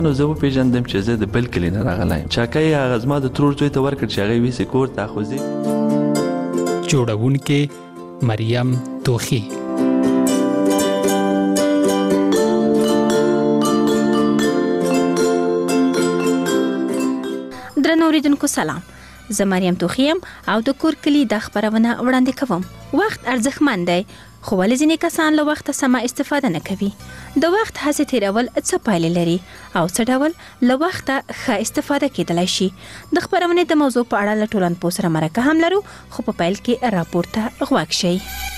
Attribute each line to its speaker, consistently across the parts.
Speaker 1: نو زه وپېژندم چې زه د بل کلي نه راغلی یم. چاکۍ هغه زما د ترور زوی ته ورکړ چې هغه یې ویسې کور ته خو زه
Speaker 2: جوړونکې مریم توخی.
Speaker 3: درنو اوریدونکو سلام، زه مریم توخی یم او د کور کلي د خبرونه وړاندې کوم. وخت ارزښتمن دی خو ولې ځینې کسان له وخته سمه استفاده نه کوي؟ د وخت هڅې تیرول څه پایلې لري او څه ډول له وخته ښه استفاده کېدلی شي؟ د خبرونې د موضوع په اړه له ټولنپوه سره مرکه هم لرو، خو په پیل کې راپور ته غوږ شئ.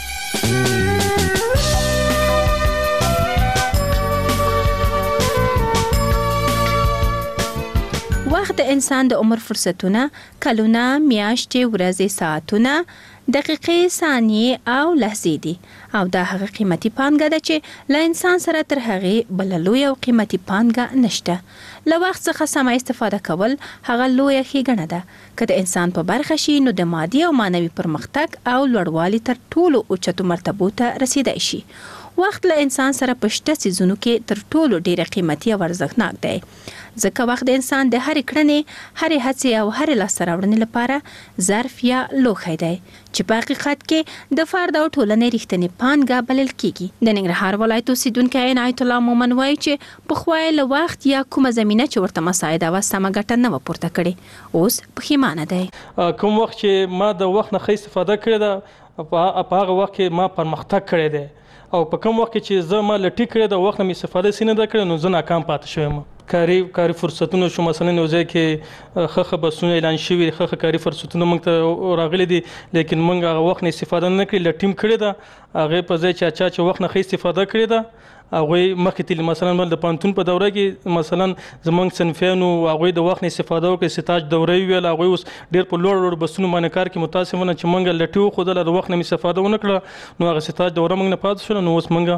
Speaker 3: وخت د انسان د عمر فرصتونه، کلونه، میاشتې، ورځې، ساعتونه، دقیقې، ثانیې او لحظې دي او دا هغه قیمتي پانګه ده چې له انسان سره تر هغې بله لویه او قیمتي پانګه نشته. له وخت څخه سمه استفاده کول هغه لویه ښېګڼه ده. که د انسان په برخه شي نو د مادي او معنوي پرمختګ او لوړوالي تر ټولو اوچتو مرتبو ته رسیدای شي. وخت له انسان سره په شته څیزونو کې تر ټولو ډیره قیمتي او ارزښتناک دی، ځکه وخت د انسان د هرې کړنې، هرې هڅې او هرې لاسته راوړنې لپاره ظرف یا لوښی دی چې په حقیقت کې د فرد او ټولنې رښتینې پانګه بلل کیږي. د ننګرهار ولایت اوسیدونکی عنایت الله مومن وایي چې پخوا یې له وخت یا کومه زمینه چې ورته مساعده وه سمه ګټه نه وه پورته کړې، اوس پښیمانه دی.
Speaker 4: کوم وخت چې ما د وخت نه ښه استفاده کړې ده، په هغه وخت کې ما پرمختګ کړی دی، او په کوم وخت کې چې زه ما لټي کړې د وخت نه مې استفاده سي نه ده کړې نو زه ناکام پاتې شویم. کاري فرصتونه شو، مثلا یو ځای کې ښه بسونه اعلان شوي، ښه کاري فرصتونه موږ ته راغلي دي، لیکن موږ هغه وخت نه استفاده نه کړې، لټیم کړې ده. هغې په ځای چې وخت نه ښه استفاده کړې ده هغوی مخکې تللي. مثلا د پوهنتون په دوره کې مثلا زموږ صنفیانو هغوی د وخت نه استفاده وکړې، ستاج دوره یې ویل، هغوی اوس ډېر په لوړ بسونو باندې کار کوي. متاسفانه چې موږ لټي وښودله، د وخت نه مې استفاده ونه کړه نو هغه ستاج دوره موږ نه پاتې شوله، نو اوس موږ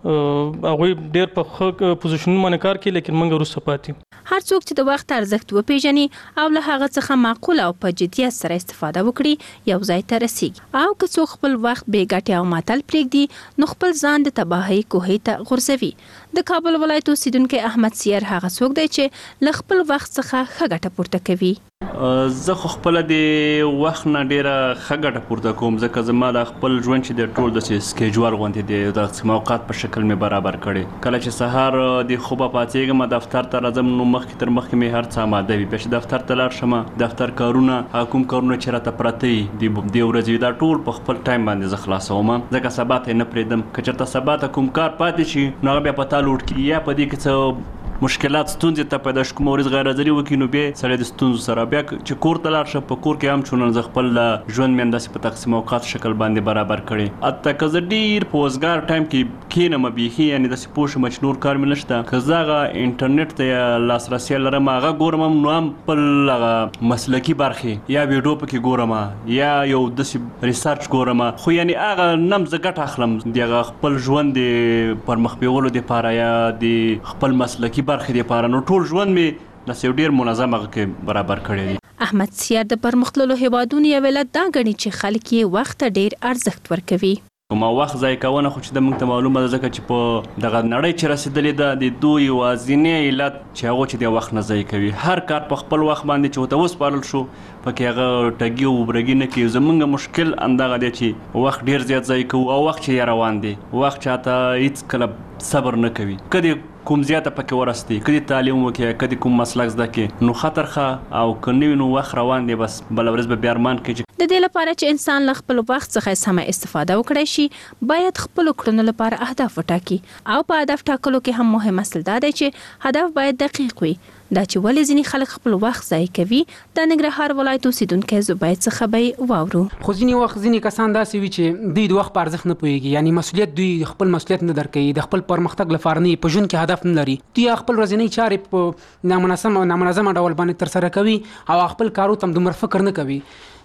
Speaker 4: هغوی ډېر په ښه پوزیشنونو باندې کار کوي، لیکن موږ وروسته پاتې.
Speaker 3: هر څوک چې د وخت ارزښت وپیژني او له هغه څخه معقول او په جدیت سره استفاده وکړي یو ځای ته رسیږي. او که څوک خپل وخت بې ګټې او معطل پرېږدي نو خپل ځان د تباهۍ کوهۍ ته غورځوي. د کابل ولایت اوسیدونکی احمد سیر هغه څوک دی چې له خپل وخت څخه ښه ګټه پورته کوي.
Speaker 5: زه خو خپله د وخت نه ډېره ښه ګټه پورته کوم، ځکه زما د خپل ژوند چې د ټول داسې سکیجول غوندې دی، د اوقات په شکل مې برابر کړی. کله چې سهار د خوبه پاڅېږم دفتر ته راځم نو مخکې تر مخکې مې هر څه اماده وي. بیا چې دفتر ته لاړ شم، دفتر کارونه، کوم کارونه چې راته پراته وي د ورځې دا ټول په خپل ټایم باندې زه خلاصوم، ځکه سبا ته یې نه پرېږدم. که چېرته سبا ته کوم کار پاتې شي نو هغه بیا په تا لوډ کېږي، یا په دې کې څه مشکلات ستونزې ته پیدا شي، کومه ورځ غیر حاضري وکړي نو بیا سړی د ستونزو سره بیا چې کور ته لاړ شه، په کور کې هم چونن زه خپل ژوند مې همداسې په تقسیم اوقات شکل باندې برابر کړی. حتی که زه ډېر په وزګار ټایم کې کښېنم بیخي، یعنې داسې پوه شم چې نور کار مې نشته، که زه هغه انټرنیټ ته یا لاسرسی لرم هغه ګورم نو هم خپل هغه مسلکي برخې یا ویډیو پکې ګورم یا یو داسې ریسرچ ګورم، خو یعنې هغه نم زه ګټه اخلم د هغه خپل ژوند د پرمخ بیولو دپاره یا د خپل مسلکي برخې دپاره، نو ټول ژوند مې داسې یو ډېر منظم هغه کې برابر کړی دی.
Speaker 3: احمد سیار د پرمختللو هیوادونو یو علت دا ګڼي چې خلک یې وخت ته ډېر ارزښت ورکوي.
Speaker 5: ما وخت ضایع کوونه خو چې د موږ ته معلومه ده، ځکه چې په دغه نړۍ چې رسېدلې ده د دوی یوازینی علت چې هغوی چې د وخت نه ضایع کوي. هر کار په خپل وخت باندې چې ورته وسپارل شو پکې هغه ټګي او برګي نه کوي. زموږ مشکل همدغه دی چې وخت ډېر زیات ضایع کوو او وخت چې روان دی، وخت چاته هېڅکله صبر نه کوي. که کوم زیاته پکې ورستی، که دې تعلیم وکړي، که دې کوم مسلک زده کړي نو خطر ښه، او که نه وي نو وخت روان دی، بس بله ورځ به بیا ارمان کوي.
Speaker 3: د دې لپاره چې انسان له خپل وخت څخه سمه استفاده وکړی شي باید خپلو کړنو لپاره اهداف وټاکي. او په هدف ټاکلو کې هم مهم اصل دا دی چې هدف باید دقیق وي. دا چې ولې ځینې خلک خپل وخت ضایع کوي د ننګرهار ولایت اوسیدونکی زبید څخه به واورو.
Speaker 6: خو ځینې وخت ځینې کسان داسې وي چې دوی د وخت په ارزښت نه پوهېږي، یعنې مسؤلیت دوی خپل مسؤلیت نه درکوي، د خپل پرمختګ لپاره نه په ژوند کې هدف نه لري. دوی خپل ورځنۍ چارې په نامنظمه ډول باندې ترسره کوي او خپل کارو ته هم دومره فکر نه کوي.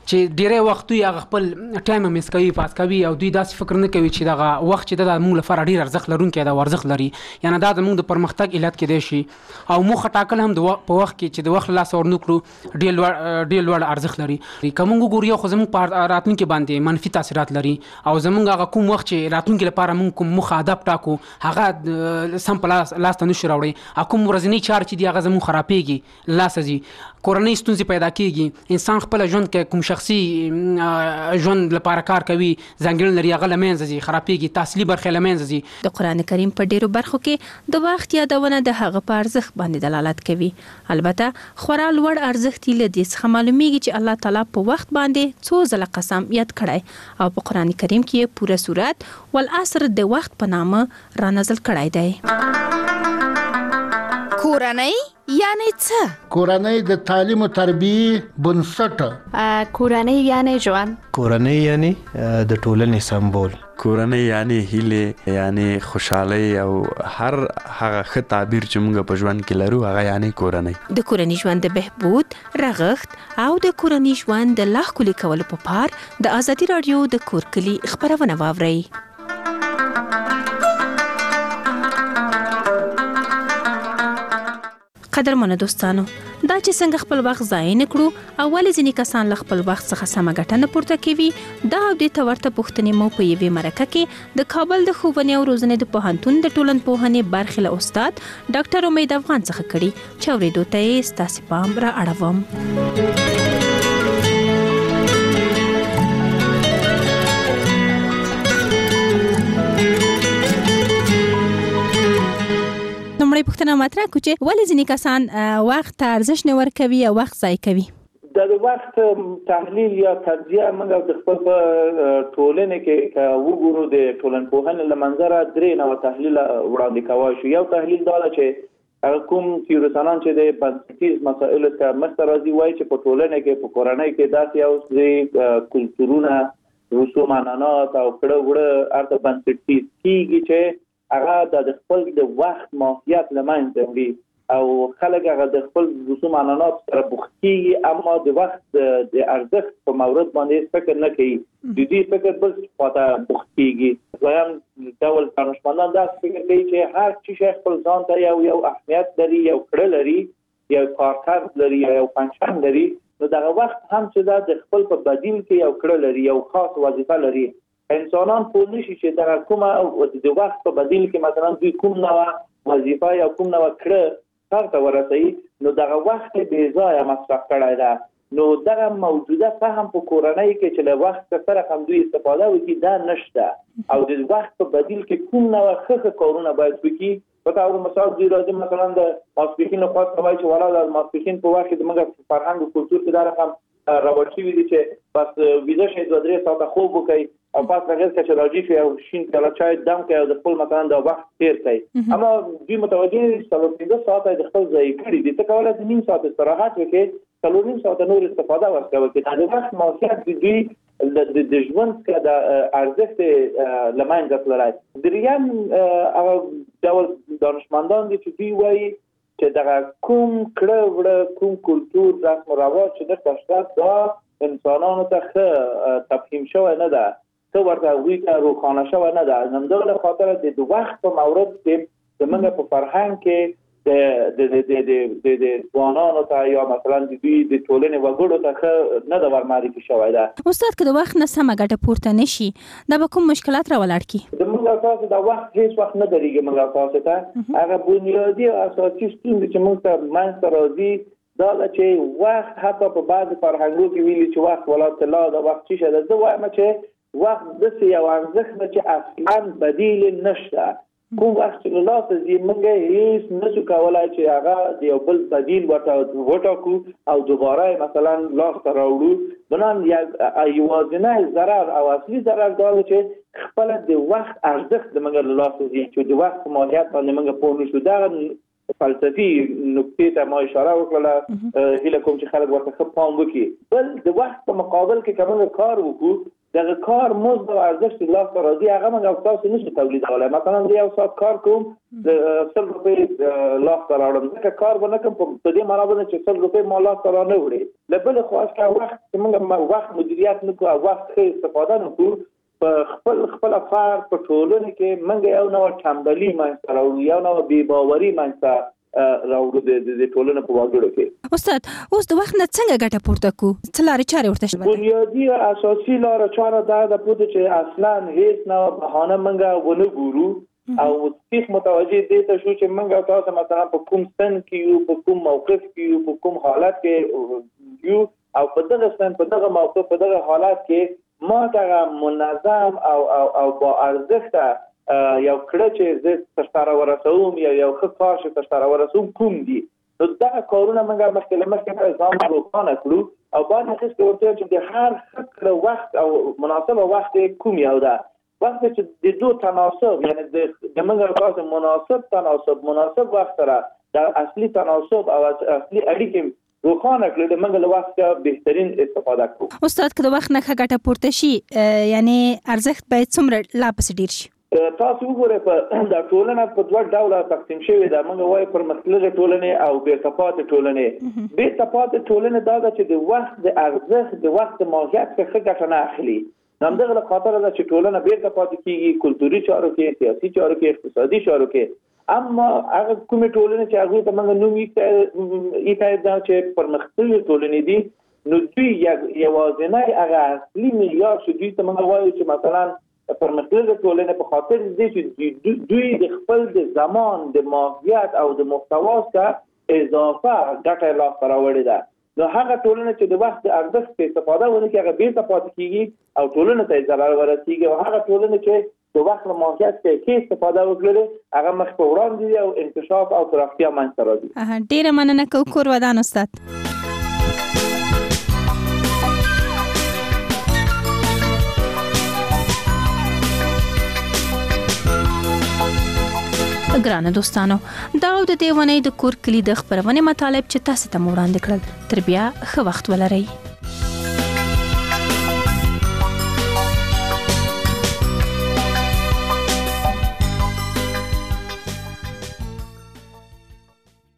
Speaker 6: چې ډیره وخت یې هغه خپل ټایم مس کوي پاس کوي او دوی داسې فکر نه کوي چې دغه وخت چې د موږ لپاره ډیر ارزښت لرونکی دا ارزښت لري یعنی دا د موږ د پرمختګ علت کېدای شي او موږ ټاکل هم په وخت کې چې د وخت لاس ورنکړو ډیر لوړ ارزښت لري کوم ګوري خو زموږ په راتلونکي باندې منفي تاثیرات لري او زموږ هغه کوم وخت چې راتلونکي لپاره موږ کوم مخ هدف ټاکو هغه سم په لاس ته نشو راوړي کوم ورځنی چار چې دی هغه زموږ خرابېږي لاس ځي کورنۍ ستونزې پیدا کېږي انسان خپل ژوند کې کوم شخصي ژوند لپاره کار کوي ځانګړنې لري هغه له منځه ځي خرابېږي تحصیلي برخې له منځه ځي
Speaker 3: د قرآن کریم په ډیرو برخو کې د وخت یادونه د هغه په ارزښت باندې دلالت کوي البته خورا لوړ ارزښت یې له دې څخه معلومیږي چې الله تعالی په وخت باندې څو ځله قسم یاد کړی او په قرآن کریم کې پوره سورت والعصر د وخت په نامه را نازل کړی دی
Speaker 7: کورنۍ یعنی څه؟
Speaker 8: کورنۍ د تعلیم او تربیه بنسټ.
Speaker 9: کورنۍ یعنی ژوند.
Speaker 10: کورنۍ یعنی د ټولنې سمبول.
Speaker 11: کورنۍ یعنی هیله یعنی خوشحالي او هر هغه ښه تعبیر چې موږ په ژوند کې لرو هغه یعنی کورنۍ.
Speaker 3: د کورنۍ ژوند د بهبود رغښت او د کورنۍ ژوند د لا ښکلي کولو په پار د ازادي رادیو د کور کلی خبرونه واورئ. قدرمنو دوستانو دا چې څنګه خپل وخت ضایع نه کړو اول ځینې کسان له خپل وخت څخه سمه ګټه نه پورته کوي دا او د تورته پوښتنې مو په یوې مرکه کې د کابل د ښوونې او روزنې د پوهنتون د ټولنپوهنې برخې له استاد ډاکټر امید افغان څخه کړي چې اورېدو ته یې ستاسې پام را اړوم. لومړی پوښتنه مطرح کړو چې ولې ځینې کسان وخت ته ارزښت نه ورکوي او وخت ضایع کوي؟
Speaker 12: د وخت تحلیل یا تجزیه موږ د خپل ټولنې کې وګورو د ټولنپوهنې له منظره درې نوع تحلیل وړاندې کوای شو. یو تحلیل دا چې کوم تیورسانان چې د بنسټیز مسایلو ته مخته راځي وایي چې په ټولنه کې په کورنۍ کې داسې یو کلتورونه رسوم عنعنات او کړه وړه ارته بنسټیز کیږي چې هغه د خپل د وخت ماهیت لمنځه وړي او خلک هغه د خپل رسوم عنعنات سره بوختي اما د وخت د ارزښت په مورد باندې فکر نه کوي د دې فکر بل خاطر بوختيږي ځان ډول دانشمندان دا فکر کوي چې هر څه خپل ځان ته یو اهمیت لري یو کړه لري یو کارکرد لري یو فنکشن لري نو دغه وخت هم چې د خپل په بدیل کې یو کړه لري یو خاص وظیفه لري انسانان پوه نشي چې دا کومه د وخت په بدیل کې مثلا دوی کوم نوع وظیفه یا کوم نوع کړه څنګه ورسي نو دغه وخت به ځای مصرف کړای دا نو دغه موجوده فهم په کورنۍ کې چې له وخت سره هم دوی استفاده وکړي دا نشته او د وخت په بدیل کې کوم نوع ښه کارونه باید وکړي په تاسو مثال دی راځي مثلا د ماسپیکین خاص کوي چې ولا د ماسپیکین په وخت د موږ فرهنګ او کلچر کې دا رقم راوړل شوی دی چې پس ویزه شي 2-3 ساعته خوب وکړي او پس هغه چې راځي چې او شین کله چای دم کوي او د خپل مثلا د وخت تیر کوي اما دوی متوجه دي چې 3 ساعته د خپل ځای کړی دي ته کولای د نیم ساعت استراحت وکړي 3 ساعته نور استفاده وکړي چې د وخت موثق دي د ژوند کې د ارزښت لمانځه تللی دریم او ډول دانشمندان دي چې دوی وایي چې دا کوم کړه وړه کوم کلچر رسم او رواج چې د تشخیص دا انسانانو ته تفهیم شوی نه ده څه ورته وی ته روښانه شوی نه ده نن خاطر د وخت په مورد کې زمونږ په فرهنګ کې د ځوانانو ته یا مثلا د ټولنې وګړو ته نه د ورمعرفي شوی ده.
Speaker 3: استاد که د وخت نه سمه ګټه پورته نشي دا به کوم مشکلات راولاړ کی؟
Speaker 12: د موږ اساس د وخت هیڅ وخت نه درېږي موږ اساس ته هغه بنیادی اساسي ستونزې چې موږ ته منځ راځي دا چې وخت حتی په بعض فرهنګونو کې ویلي چې وخت ولا طلا د وخت څه ده زه وایم چې وخت د یو ارزښت چې اصلا بدیل نشته کوم وخت چې له لاسه ځي موږ هیڅ نشو کولای چې هغه د یو بل بدیل وټاکو او دوباره مثلا لاس ته راوړو بنان یوازینی ضرر او اصلي ضرر دا چې خپل د وخت ارزښت د موږ له لاسه ځي چې د وخت ماهیت باندې موږ پوه نشو دا فلسفي نکته ته ما اشاره وکړه هله کوم چې خلک ورته پام وکړي بل د وخت په مقابل کې کوم کار وکړو دغه کار مزد او ارزښت لاس ته راځي هغه موږ تاسو نشو تولیدولای. مثلا زه یو ساعت کار کوم د 100 روپۍ لاس ته راوړم، ځکه کار به نه کوم په دې معنا باندې چې 100 روپۍ ما لاس ته را نه وړي. له بلې خوا چې وخت موږ وخت مدیریت نه کوو او وخت ښه استفاده نه کوو، په خپل افکار په ټولنه کې موږ یو نوع ټنبلي منځته راوړو، یو نوع بېباوري منځته راوړو د ټولنې په وګړو کې.
Speaker 3: استاد اوس د وخت نه څنګه ګټه پورته کو؟ څه لارې چارې ورته شته؟
Speaker 12: بنیادي اساسي لاره چاره دا ده چې اصلا هیڅ نوع بهانه موږ ونه ګورو او سیخ متوجه دي ته شو چې موږ تاسو مثلا په کوم سن کې یو، په کوم موقف کې یو، په کوم حالت کې یو، او په دغه سن، په دغه موقف، په دغه حالت کې ما ته منظم او با ارزښت یو کړه چې زه تر ورسوم یا یو ښه کار چې تر ورسوم کوم دي. نو دا کارونه موږ مخکې ځان روښانه کړو او باید هیڅ ورته چې د هر ښه وخت او مناسب وخت کوم یو ده، وخت چې د دوه تناسب، یعنی د موږ تاسو مناسب وخت سره د اصلي تناسب او اصلي اړیکې روښانه کړل، د موږ له وخت بهترین استفاده کوو.
Speaker 3: استاد که د وخت نه ګټه پورته شي یعنی ارزښت باید څومره لا پسې ډیر شي؟
Speaker 12: تاسو وګورئ په د ټولنه په دوه ډوله تقسیم شوې ده. موږ وایو پرمختللې ټولنې او بیرته پاتې ټولنې. بیرته پاتې ټولنې دا ده چې د وخت د ارزښت، د وخت د ماهیت څخه ګټه نه اخلي. همدغه خاطر ده چې ټولنه بیرته پاتې کیږي کلتوري چارو کې، سیاسي چارو کې، اقتصادي چارو کې. اما هغه کومې ټولنې چې هغه ته موږ نوم یې دا چې پرمختللې ټولنې دي، نو دوی یوازینی هغه اصلي معیار چې دوی ته موږ وایو چې مثلا پرمختللې ټولنې په خاطر دې چې دوی د خپل د زمان، د ماهیت او د محتوا څخه اضافه ګټه لاسته راوړې ده. نو هغه ټولنه چې د وخت د ارزښت استفاده ونه کوي هغه بیرته پاتې کیږي او ټولنه ته ضرر ورسیږي، او هغه ټولنه چې د وخت له ماهیت څخه استفاده وکړي هغه مخ په وړاندې او انکشاف او پراختیا منځته راځي.
Speaker 3: ډیره مننه کوم کور ودان استاد. ګرانه دوستانو، دا د دې ونې د کور کلی د خبرونه مطالب چې تاسو ته وړاندې کړل. تر بیا ښه وخت ولرئ.